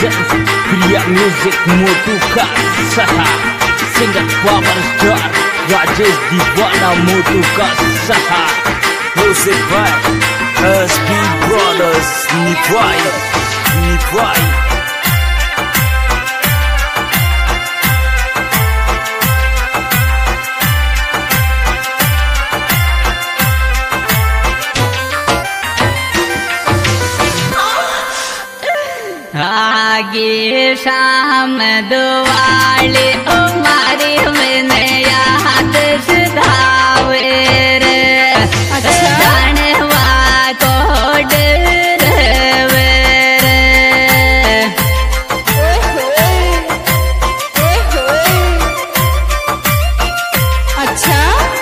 presents Priya Music Motu Saha Singer Power Star Rajesh Diwana Motu Saha Music by SB Brothers Nipwai आगे शाम दुआले हमारे मैंने याद सुधावे रे जानवा को डरवे अच्छा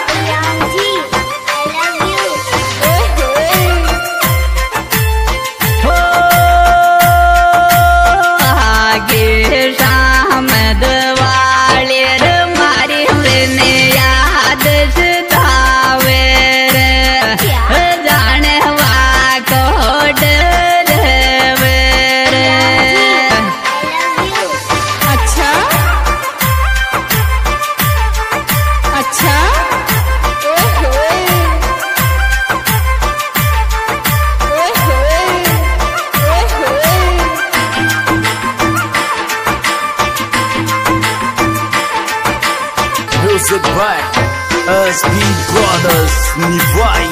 Music by SB Brothers Nipwai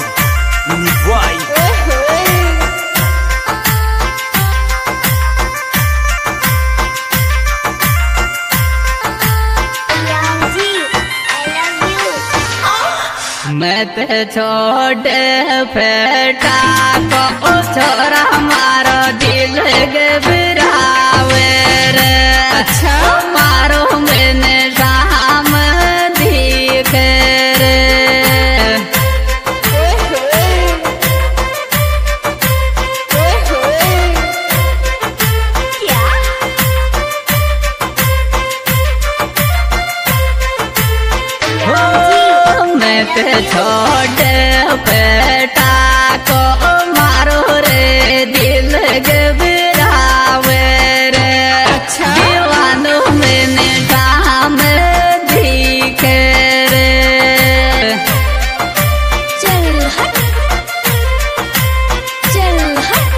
मत छोड़ फेटा को छोरा मारो दिल घबरावे रे अच्छा मारो मैंने शाम दिख रे मत छोड़ बेटा को मारो रे दिल घबरावे रे अच्छा दीवानों मैंने शाम दिख रे चल हट चल हट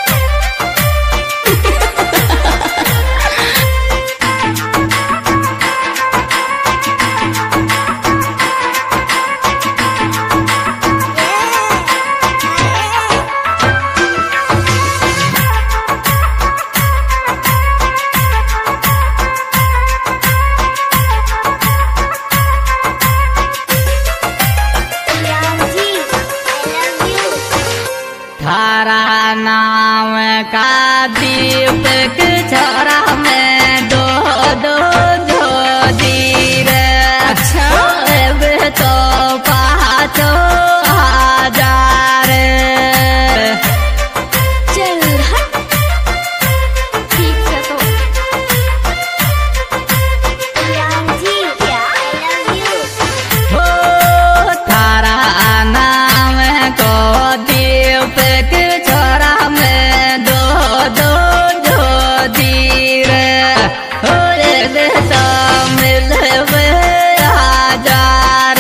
थारा नाम का दीपक छोरा में दो धीर अच्छा अब तो 5000 चल हट ठीक से तो हो थारा नाम को दीपक छोरा में दो धीर हो अब तो मिलवे 1000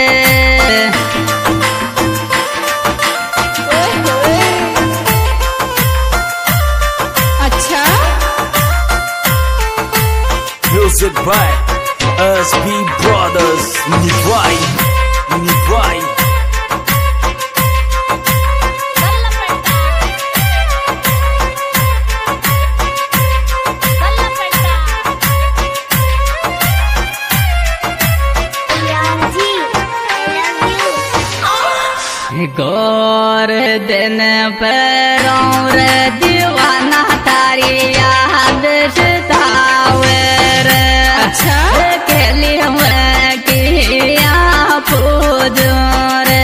अच्छा Music by SB Brothers Nipwai गौर दिन पर दीवाना तारी याद सतावे रे अच्छा खेली हुए किया पूजो रे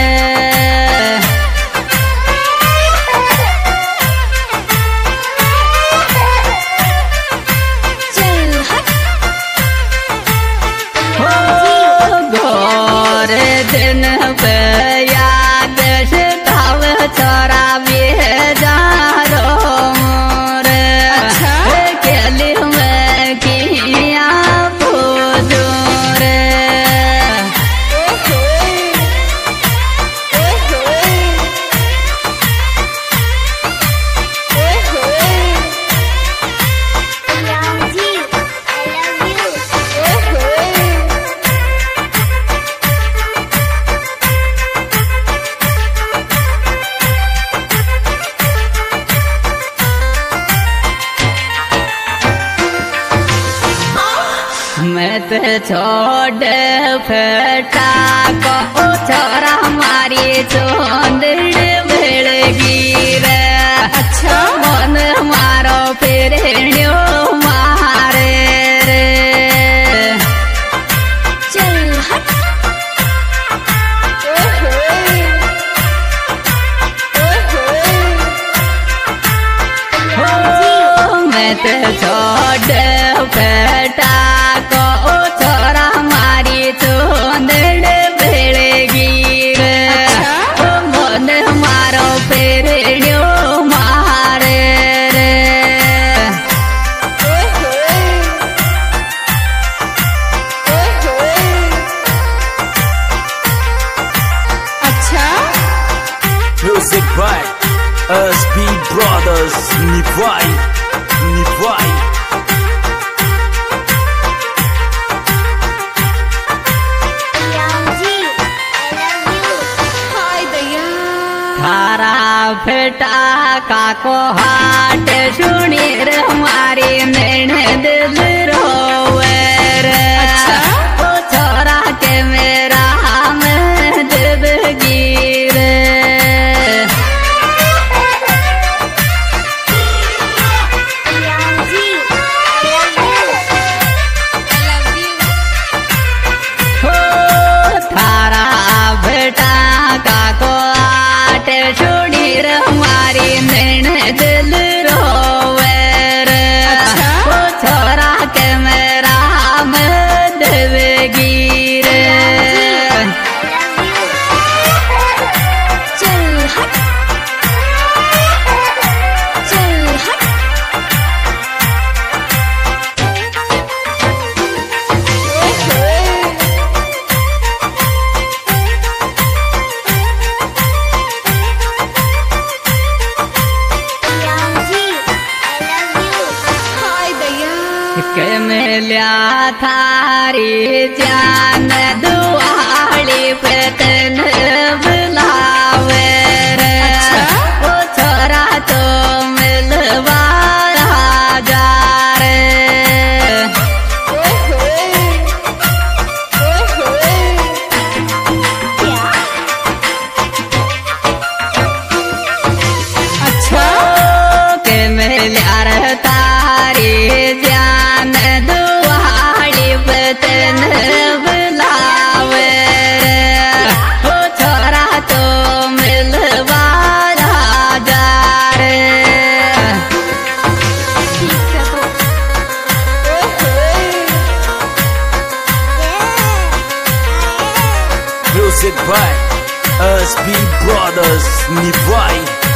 चल हट हो गौर दिन पे याद सतावे छोरा भी जा रो मत छोड़ फेटा को छोरा हमारी चोंदड़ भेड़गी रे। अच्छा मन मारो फिर मारे रे। चल हट। मत छोड़ फेटा को छोरा हमारी चोंदड़ भेड़गी रे। मन मारो फिर मारे रे। अच्छा Music by SB Brothers Nivai. जी I love you। हाय दया। थारा फेटा काको हाट सुनी रे हमारी नैन दिल रोवे रे। ओ छोरा के मेरा हम देवगी रे। जी I love you। हो थारा बेटा काको आट सुनी रे हमारी नैन दिल रोवे रे। ओ छोरा के मेरा हम देवगी रे। चल हट। चल हट। जी I love you। हाय दया। के मिल्या थारी जान दुआली पे तन बुलावे रे। ओ छोरा तो मिलवा जा रे। अच्छा के मिल्या रे तारी जान दुआली पे तन बुलावे रे। ओ छोरा तो मिलवा जा रे। ठीक है तो। Music by SB Brothers Nivai.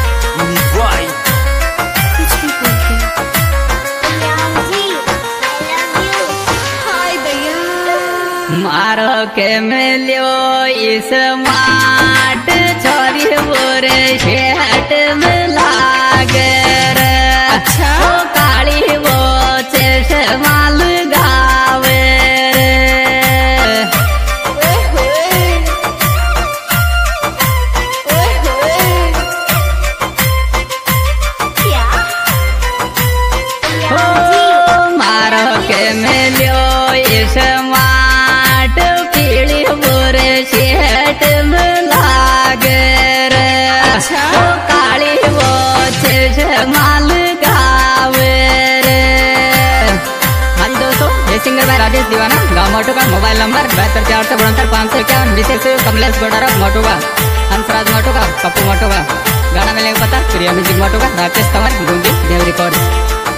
कुछ भी बोलते। जी I love you। हाय दया। मारो के मिलियो इस माट छोरी बोरे शेट मिलागे रे। अच्छा काली वो चश्मा लगावे रे। क्या ओ मारो के मिलियो इस माट पीली बोरे शेट मिलागे रे। अच्छा काली वो चश्मा लगावे रे। हाँ जी दोस्तों, ये सिंगर भाई राजेश दीवाना, गाँव मोटूका, मोबाइल नंबर 72 472 551, कमलेश गोडारा मोटूका, हंसराज मोटूका, पप्पू मोटूका। गाना मिलेगा पता प्रिया म्यूजिक मोटूका, राकेश तंवर, गूंगी देव रिकॉर्ड।